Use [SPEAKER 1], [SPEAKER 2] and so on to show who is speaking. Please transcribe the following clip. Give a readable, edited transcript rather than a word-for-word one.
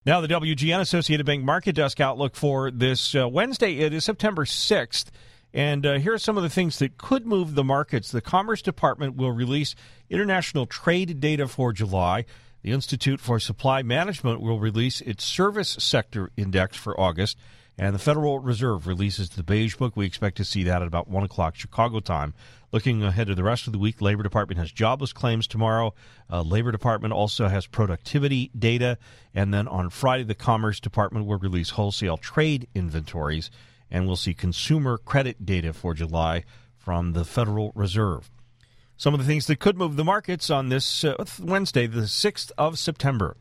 [SPEAKER 1] Now, the WGN Associated Bank Market Desk outlook for this Wednesday, it is September 6th. And here are some of the things that could move the markets. The Commerce Department will release international trade data for July. The Institute for Supply Management will release its service sector index for August. And the Federal Reserve releases the Beige Book. We expect to see that at about 1 o'clock Chicago time. Looking ahead to the rest of the week, Labor Department has jobless claims tomorrow. Labor Department also has productivity data. And then on Friday, the Commerce Department will release wholesale trade inventories. And we'll see consumer credit data for July from the Federal Reserve. Some of the things that could move the markets on this Wednesday, the 6th of September.